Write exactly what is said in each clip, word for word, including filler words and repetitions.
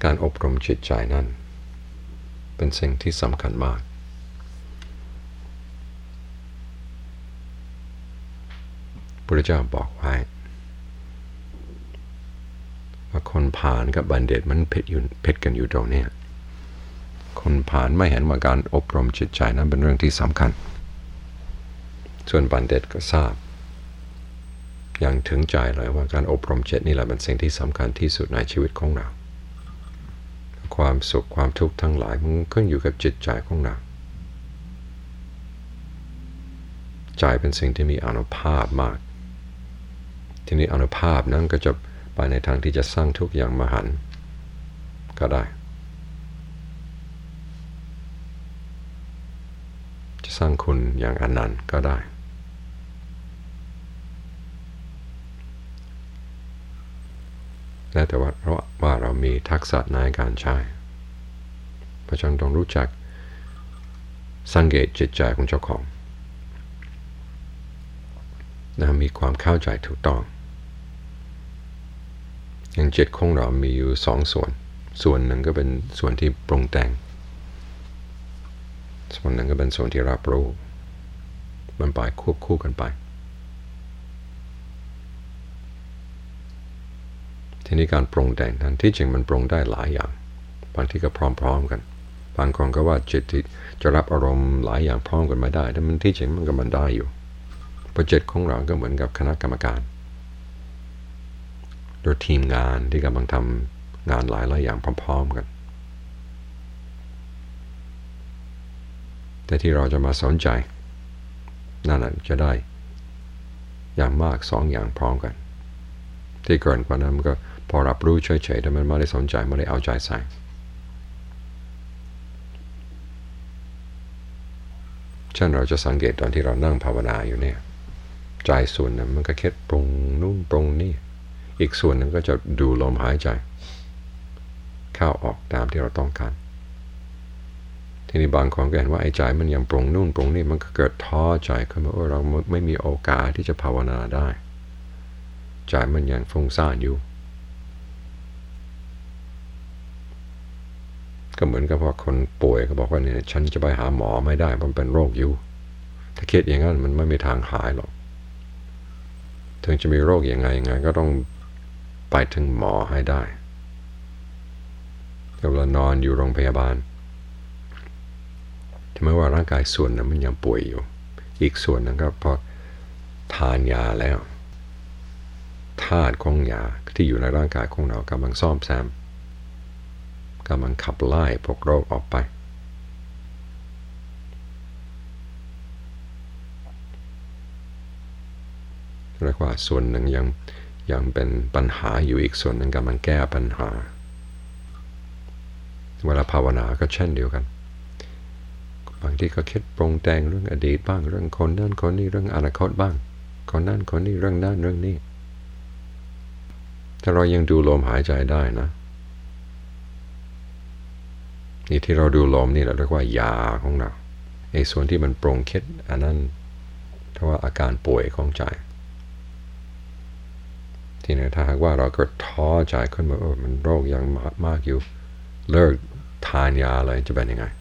การอบรมจิตใจนั้นเป็นสิ่งที่สำคัญมากพระเจ้าบอกไว้ว่าคนผ่านกับบัณฑิตมันผิดอยู่ผิดกันอยู่ตรงนี้คนผ่านไม่เห็นว่าการอบรมจิตใจนั้นเป็นเรื่องที่สำคัญส่วนบัณฑิตก็ทราบอย่างถึงใจเลยว่าการอบรมจิตนี่แหละเป็นสิ่งที่สำคัญที่สุดในชีวิตของเราความสุขความทุกข์ทั้งหลายมันขึ้นอยู่กับจิตใจของเราใจเป็นสิ่งที่มีอานุภาพมากทีนี้อานุภาพนั้นก็จะไปในทางที่จะสร้างทุกข์อย่างมหันต์ก็ได้จะสร้างคุณอย่างอนันต์ก็ได้แล้วแต่ว่าเพราะว่าเรามีทักษะในการใช้เพราะฉะนั้นต้องรู้จักสังเกตจิตใจของเจ้าของนะมีความเข้าใจถูกต้องอย่างจิตของเรามีอยู่สองส่วนส่วนหนึ่งก็เป็นส่วนที่ปรุงแต่งส่วนหนึ่งก็เป็นส่วนที่รับรู้มันไปควบคู่กันไปทีนี้การปรุงแต่งนั้นที่จริงมันปรุงได้หลายอย่างบางทีก็พร้อมๆกันบางคนก็ว่าจิตที่จะรับอารมณ์หลายอย่างพร้อมกันไม่ได้แต่มันที่จริงมันก็มันได้อยู่เพราะจิตของเราก็เหมือนกับคณะกรรมการหรือทีมงานที่กำลังทำงานหลายหลายอย่างพร้อมๆกันแต่ที่เราจะมาสนใจนั่นแหละจะได้อย่างมากสองอย่างพร้อมกันที่เกินกว่านั้นมันก็พอรับรู้เฉยๆแต่มันไม่ได้สนใจไม่ได้เอาใจใส่เช่นเราจะสังเกตตอนที่เรานั่งภาวนาอยู่เนี่ยใจส่วนนั้นมันก็คิดปรุงนู่นปรุงนี่อีกส่วนนึงก็จะดูลมหายใจเข้าออกตามที่เราต้องการทีนี้บางคนก็เห็นว่าไอ้ใจมันยังปรุงนู่นปรุงนี่มันก็เกิดท้อใจขึ้นมาว่าเราไม่มีโอกาสที่จะภาวนาได้ใจมันยังฟุ้งซ่านอยู่ก็เหมือนกับว่าคนป่วยก็บอกว่าเนี่ยฉันจะไปหาหมอไม่ได้เพราะเป็นโรคอยู่ถ้าคิดอย่างนั้นมันไม่มีทางหายหรอกถึงจะมีโรคยังไงยังไงก็ต้องไปถึงหมอให้ได้เวลานอนอยู่โรงพยาบาลถึงแม้ว่าร่างกายส่วนนั้นมันยังป่วยอยู่อีกส่วนนึงก็พอทานยาแล้วธาตุของยาที่อยู่ในร่างกายของเรากำลังซ่อมแซมกำลังขับไล่พวกโรคออกไปเรียกว่าส่วนหนึ่งยังยังเป็นปัญหาอยู่อีกส่วนหนึ่งกำลังแก้ปัญหาเวลาภาวนาก็เช่นเดียวกันบางทีก็คิดปรุงแต่งเรื่องอดีตบ้างเรื่องคนนั่นคนนี้เรื่องอนาคตบ้างคนนั่นคนนี้เรื่องนั่นเรื่องนี้ถ้าเรายังดูลมหายใจได้นะนี่ที่เราดูลมนี่เราเรียกว่ายาของเราไอ้ส่วนที่มันปรุงคิดอันนั้นเพราะว่าอาการป่วยของใจทีนี้ถ้าหากว่าเราก็ท้อใจขึ้นมาเออมันโรคยังมากอยู่เลิกทานยาเลยจะเป็นยังไง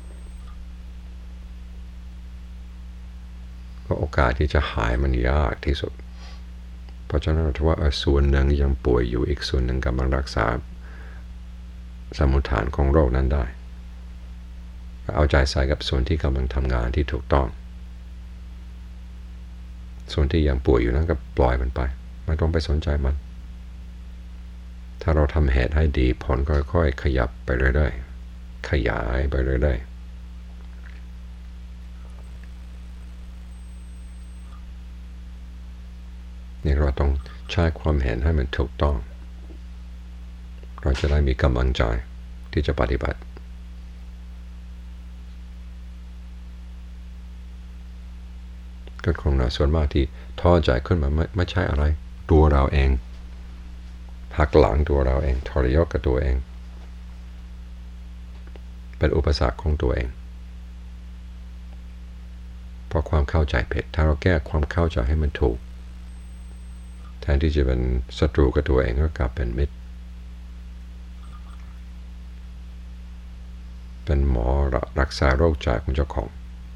ก็โอกาสที่จะหายมันยากที่สุดเพราะฉะนั้นถ้าว่าส่วนหนึ่งยังป่วยอยู่อีกส่วนหนึ่งกำลังรักษาสมุฏฐานของโรคนั้นได้เอาใจใส่กับส่วนที่กำลังทำงานที่ถูกต้องส่วนที่ยังป่วยอยู่นั้นก็ปล่อยมันไปไม่ต้องไปสนใจมันถ้าเราทำเหตุให้ดีผลก็ค่อยๆขยับไปเรื่อยๆขยายไปเรื่อยๆนี่เราต้องใช้ความเห็นให้มันถูกต้องเราจะได้มีกำลังใจที่จะปฏิบัติก็คงนะส่วนมากที่ท้อใจขึ้นมาไม่ไม่ใช่อะไรตัวเราเองหักหลังตัวเราเองทรยศกับตัวเองเป็นอุปสรรคของตัวเองเพราะความเข้าใจผิดถ้าเราแก้ความเข้าใจให้มันถูกแทนที่จะเป็นศัตรูกับตัวเองก็กลับเป็นมิตรเป็นหมอรักษาโรคใจของเจ้าของ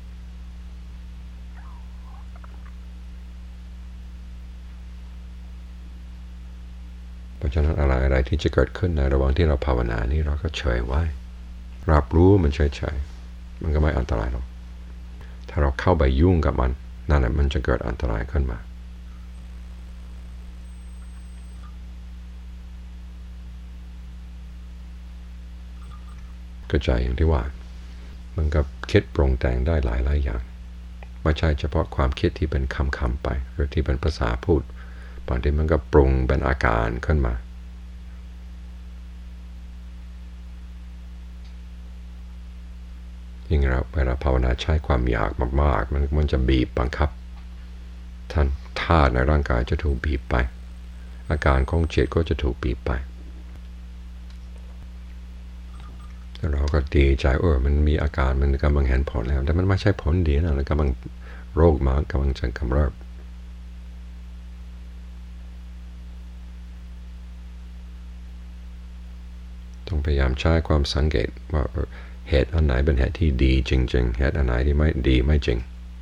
เพราะฉะนั้นอะไรอะไรที่จะเกิดขึ้นในระหว่างที่เราภาวนานี้เราก็เฉยไว้รับรู้มันเฉยๆมันก็ไม่อันตรายหรอกถ้าเราเข้าไปยุ่งกับมันนั่นแหละมันจะเกิดอันตรายขึ้นมาก็ใจอย่างที่ว่ามันก็คิดปรุงแต่งได้หลายหลายอย่างไม่ใช่เฉพาะความคิดที่เป็นคำคำไปหรือที่เป็นภาษาพูดบางทีมันก็ปรุงเป็นอาการขึ้นมายิ่งเราเวลาภาวนาใช้ความอยากมากๆมันมันจะบีบบังคับท่านธาตุในร่างกายจะถูกบีบไปอาการของจิตก็จะถูกบีบไปเราก็ดีใจเออมันมีอาการมันกำลังเห็นผลแล้วแต่มันไม่ใช่ผลดีนะมันกำลังโรคมากำลังจะกำเริบต้องพยายามใช้ความสังเกตว่าเหตุอันไหนเป็นเหตุที่ดีจริงๆเหตุอันไหนที่ไม่ดีไม่จริง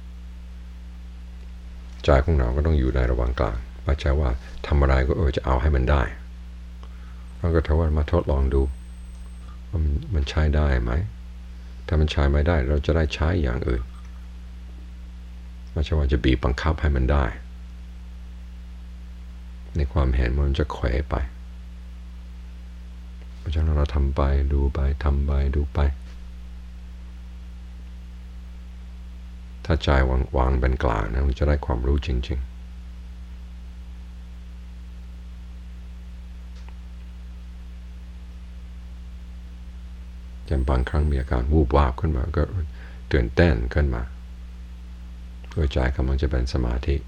ใจของเราก็ต้องอยู่ในระหว่างกลางไม่ใช่ว่าทำอะไรก็เออจะเอาให้มันได้เราก็ทว่ามาทดลองดูมันมันใช้ได้ไหมถ้ามันใช้ไม่ได้เราจะได้ใช้อย่างอื่นไม่ใช่ว่าจะบีบบังคับให้มันได้ในความเห็นมันจะเขวไปเพราะฉะนั้นเราทำไปดูไปทำไปดูไปถ้าใจวางวางเป็นกลางนะมันจะได้ความรู้จริงๆจำบางครั้งมีอาการวูบวาบขึ้นมาก็ตื่นเต้นขึ้นมาเพื่อใจกำลังจะเป็นสมาธิ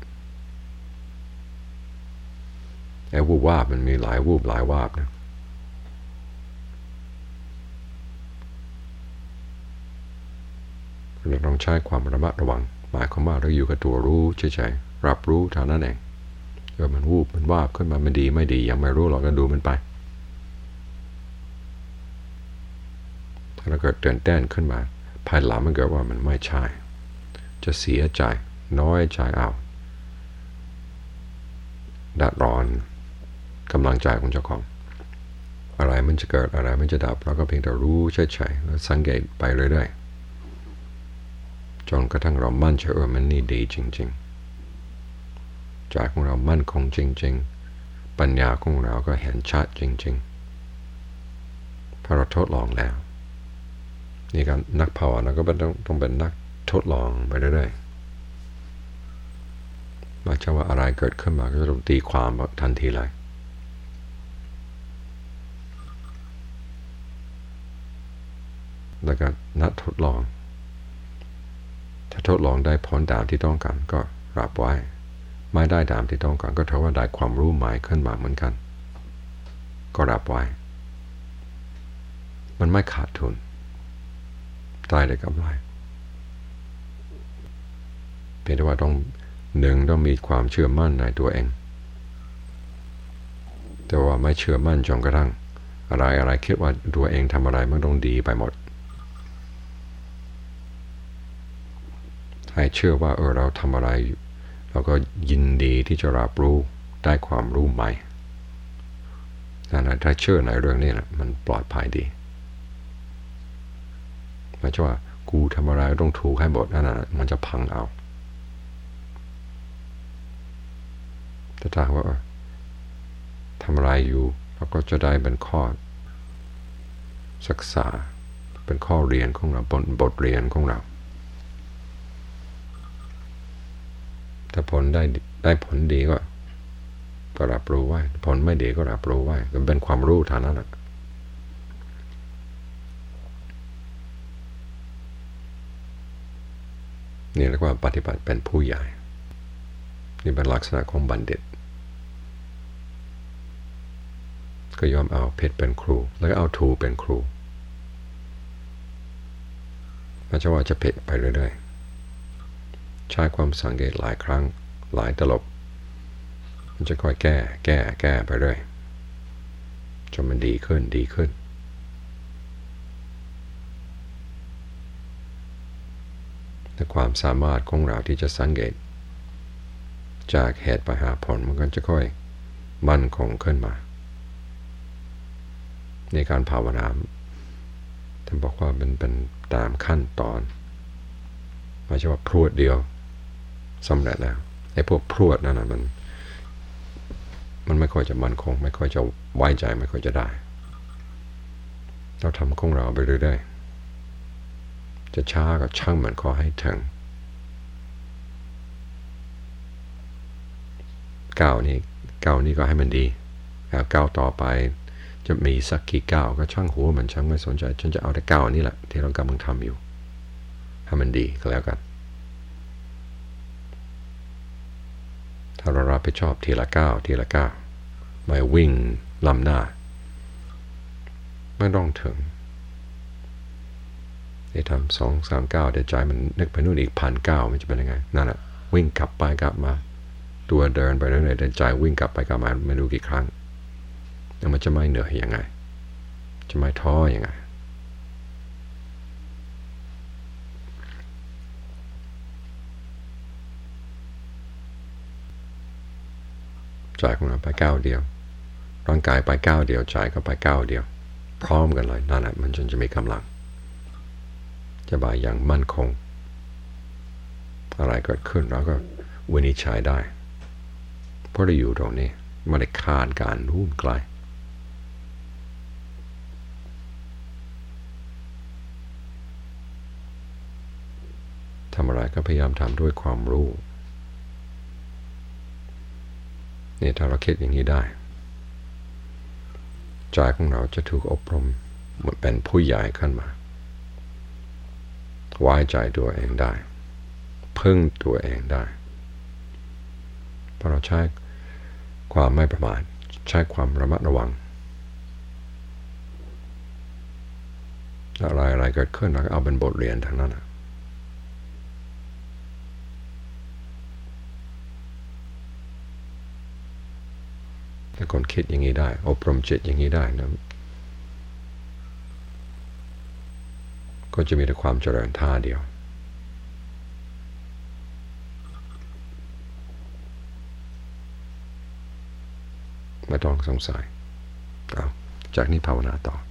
ไอ้วูบวาบมันมีหลายวูบหลายวาบนะเราต้องใช้ความระมัดระวังหมายความว่าเราอยู่กับตัวรู้เฉยๆรับรู้เท่านั้นเองเออมันวูบมันวาบขึ้นมามันดีไม่ดียังไม่รู้เราก็ดูมันไปถ้าเราเกิดตื่นเต้นขึ้นมาภายหลังมันเกิดว่ามันไม่ใช่จะเสียใจน้อยใจเอาดัดร้อนกำลังใจของเจ้าของอะไรมันจะเกิดอะไรมันจะดับเราก็เพียงแต่รู้เฉยๆแล้วสังเกตไปเรื่อยๆจนกระทั่งเรามั่นใจว่ามันนี่ดีจริงๆใจของเรามั่นคงจริงๆปัญญาของเราก็เห็นชัดจริงๆเพราะเราทดลองแล้วนี่การนักภาวนาก็ต้องต้องเป็นนักทดลองไปเรื่อยๆไม่ใช่ว่าอะไรเกิดขึ้นมาก็จะตีความทันทีเลยแล้วก็นัดทดลองถ้าทดลองได้ผลตามที่ต้องการก็รับไว้ไม่ได้ตามที่ต้องการก็เท่าว่าได้ความรู้ใหม่ขึ้นมาเหมือนกันก็รับไว้มันไม่ขาดทุนได้ได้กำไรเพียงแต่ว่าต้องหนึ่งต้องมีความเชื่อมั่นในตัวเองแต่ว่าไม่เชื่อมั่นจนกระทั่งอะไรอะไรคิดว่าตัวเองทำอะไรมันต้องดีไปหมดให้เชื่อว่าเออเราทำอะไรเราก็ยินดีที่จะรับรู้ได้ความรู้ใหม่นั่นแหละถ้าเชื่อในเรื่องนี้แหละมันปลอดภัยดีไม่ใช่ว่ากูทำอะไรต้องถูกให้หมดนั่นแหละมันจะพังเอาแต่ถ้าว่าทำอะไรอยู่เราก็จะได้เป็นข้อศึกษาเป็นข้อเรียนของเราบทบทเรียนของเราถ้าผลได้ได้ผลดีก็ก็รับรู้ไว้ผลไม่ดีก็รับรู้ไว้ก็เป็นความรู้เท่านั้นแหละนี่เรียกว่าปฏิบัติเป็นผู้ใหญ่นี่เป็นลักษณะของบัณฑิตก็ยอมเอาเพชรเป็นครูแล้วก็เอาถูเป็นครูไม่ใช่ว่าจะเพชรไปเรื่อยๆใช้ความสังเกตหลายครั้งหลายตลบมันจะค่อยแก้แก้แก้ไปเรื่อยจนมันดีขึ้นดีขึ้นแต่ความสามารถของเราที่จะสังเกตจากเหตุไปหาผลมันก็จะค่อยมั่นคงขึ้นมาในการภาวนาท่านบอกว่ามันเป็นตามขั้นตอนไม่ใช่ว่าพรวดเดียวสำเร็จแล้วไอ้พวกพรวดนั่นนะมันมันไม่ค่อยจะมั่นคงไม่ค่อยจะไว้ใจไม่ค่อยจะได้เราทำของเราไปเรื่อยๆจะช้าก็ช่างมันขอให้ถึงก้าวนี้ก้าวนี้ก็ให้มันดีก้าวต่อไปจะมีสักกี่ก้าวก็ช่างหัวมันช่างไม่สนใจฉันจะเอาแต่ก้าวนี้แหละที่เรากำลังทำอยู่ให้มันดีก็แล้วกันถ้าเรารับผิดชอบทีละก้าวทีละก้าวไม่วิ่งล้ำหน้าไม่ต้องถึงได้ทำสองสามก้าวเดี๋ยวใจมันนึกไปนู่นอีกพันก้าวมันจะเป็นยังไงนั่นแหละวิ่งกลับไปกลับมาตัวเดินไปเรื่อยๆเดินใจวิ่งกลับไปกลับมาไม่รู้กี่ครั้งแล้วมันจะไม่เหนื่อยยังไงจะไม่ท้อยังไงใจของเราไปก้าวเดียวร่างกายไปก้าวเดียวใจก็ไปก้าวเดียวพร้อมกันเลยนั่นแหละมันจนจะมีกำลังจะบ่ายอย่างมั่นคงอะไรเกิดขึ้นเราก็วินิจฉัยได้เพราะเราอยู่ตรงนี้ไม่ได้คาดการณ์นู่นไกลทำอะไรก็พยายามทำด้วยความรู้นี่ถ้าเราคิดอย่างนี้ได้ใจของเราจะถูกอบรมเหมือนเป็นผู้ใหญ่ขึ้นมาไว้ใจตัวเองได้พึ่งตัวเองได้เพราะเราใช้ความไม่ประมาทใช้ความระมัดระวังอะไรอะไรเกิดขึ้นเราก็เอาเป็นบทเรียนทั้งนั้นนะถ้าคนคิดอย่างนี้ได้อบรมจิตอย่างนี้ได้นะก็จะมีแต่ความเจริญท่าเดียวไม่ต้องสงสัยเอาจากนี้ภาวนาต่อ